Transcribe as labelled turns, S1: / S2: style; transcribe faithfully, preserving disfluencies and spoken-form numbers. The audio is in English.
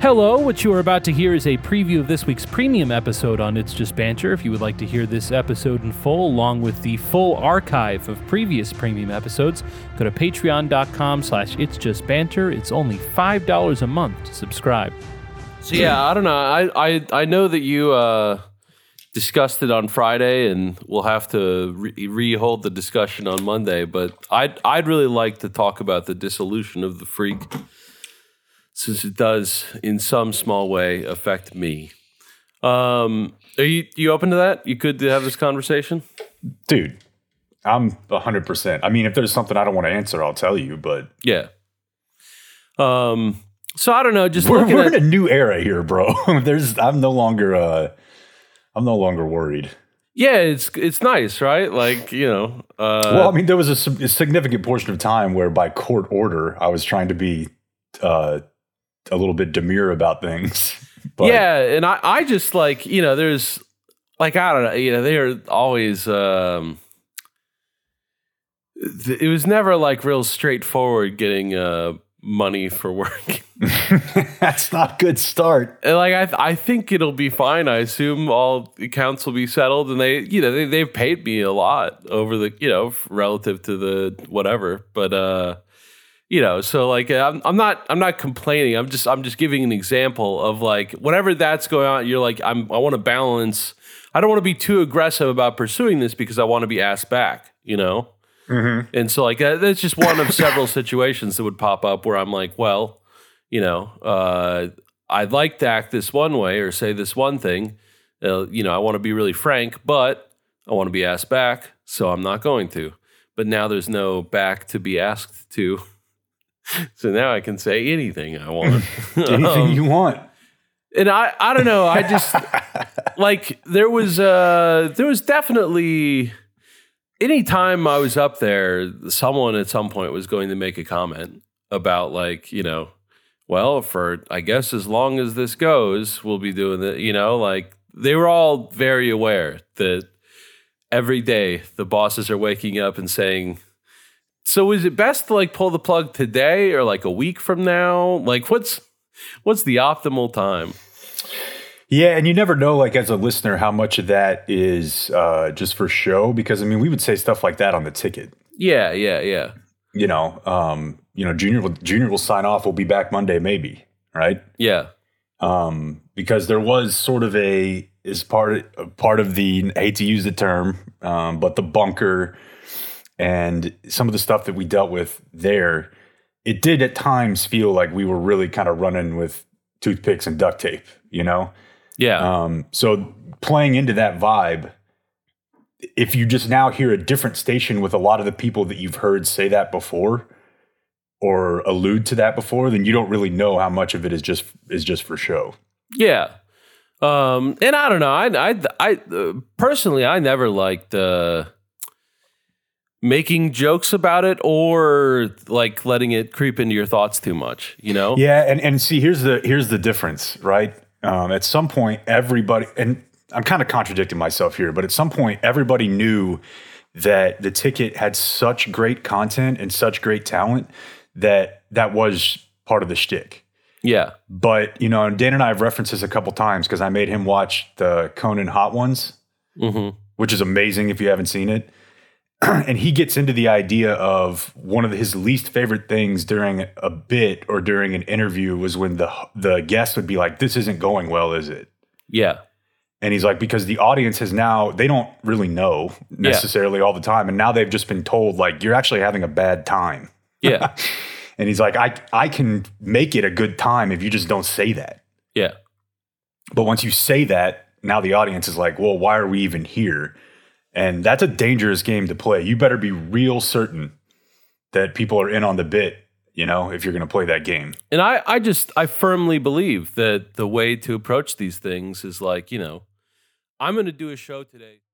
S1: Hello, what you are about to hear is a preview of this week's premium episode on It's Just Banter. If you would like to hear this episode in full, along with the full archive of previous premium episodes, go to patreon.com slash It's Just Banter. It's only five dollars a month to subscribe.
S2: So yeah, I don't know. I I, I know that you uh, discussed it on Friday, and we'll have to re- re-hold the discussion on Monday, but I'd, I'd really like to talk about the dissolution of the Freak, since it does, in some small way, affect me. Um, are you you open to that? You could have this conversation?
S3: Dude, I'm one hundred percent. I mean, if there's something I don't want to answer, I'll tell you, but...
S2: Yeah. Um. So I don't know, just
S3: We're,
S2: looking
S3: we're
S2: at...
S3: in a new era here, bro. There's, I'm no longer... Uh, I'm no longer worried.
S2: Yeah, it's it's nice, right? Like, you know... Uh,
S3: well, I mean, there was a, a significant portion of time where by court order, I was trying to be... Uh, a little bit demure about things. But.
S2: Yeah, and I, I just like, you know, there's like, I don't know, you know, they're always, um, th- it was never like real straightforward getting uh, money for work.
S3: That's not a good start.
S2: And like, I th- I think it'll be fine. I assume all accounts will be settled, and they, you know, they, they've paid me a lot over the, you know, relative to the whatever, but, uh, you know, so like I'm, I'm not I'm not complaining. I'm just I'm just giving an example of like whatever that's going on. You're like I'm I want to balance. I don't want to be too aggressive about pursuing this because I want to be asked back. You know, mm-hmm. And so like that, that's just one of several situations that would pop up where I'm like, well, you know, uh, I'd like to act this one way or say this one thing. Uh, you know, I want to be really frank, but I want to be asked back, so I'm not going to. But now there's no back to be asked to. So now I can say anything I want.
S3: Anything um, you want.
S2: And I, I don't know. I just like there was uh there was definitely anytime I was up there, someone at some point was going to make a comment about like, you know, well, for I guess as long as this goes, we'll be doing it, you know, like they were all very aware that every day the bosses are waking up and saying, so is it best to like pull the plug today or like a week from now? Like what's what's the optimal time?
S3: Yeah, and you never know, like as a listener, how much of that is uh, just for show. Because I mean, we would say stuff like that on the ticket.
S2: Yeah, yeah, yeah.
S3: You know, um, you know, Junior will Junior will sign off. We'll be back Monday, maybe, right?
S2: Yeah.
S3: Um, because there was sort of a is part of, part of the I hate to use the term, um, but the bunker. And some of the stuff that we dealt with there, it did at times feel like we were really kind of running with toothpicks and duct tape, you know?
S2: Yeah.
S3: Um, so playing into that vibe, if you just now hear a different station with a lot of the people that you've heard say that before or allude to that before, then you don't really know how much of it is just is just for show.
S2: Yeah. Um, and I don't know. I, I, I uh, personally, I never liked... Uh, making jokes about it or like letting it creep into your thoughts too much, you know?
S3: Yeah, and, and see, here's the here's the difference, right? Um, at some point, everybody, and I'm kind of contradicting myself here, but at some point, everybody knew that the ticket had such great content and such great talent that that was part of the shtick.
S2: Yeah.
S3: But, you know, Dan and I have referenced this a couple times because I made him watch the Conan Hot Ones, mm-hmm. which is amazing if you haven't seen it. And he gets into the idea of one of his least favorite things during a bit or during an interview was when the the guest would be like, this isn't going well, is it?
S2: Yeah.
S3: And he's like, because the audience has now, they don't really know necessarily yeah. all the time. And now they've just been told, like, you're actually having a bad time.
S2: Yeah.
S3: And he's like, I, I can make it a good time if you just don't say that.
S2: Yeah.
S3: But once you say that, now the audience is like, well, why are we even here? And that's a dangerous game to play. You better be real certain that people are in on the bit, you know, if you're going to play that game.
S2: And I, I just, I firmly believe that the way to approach these things is like, you know, I'm going to do a show today.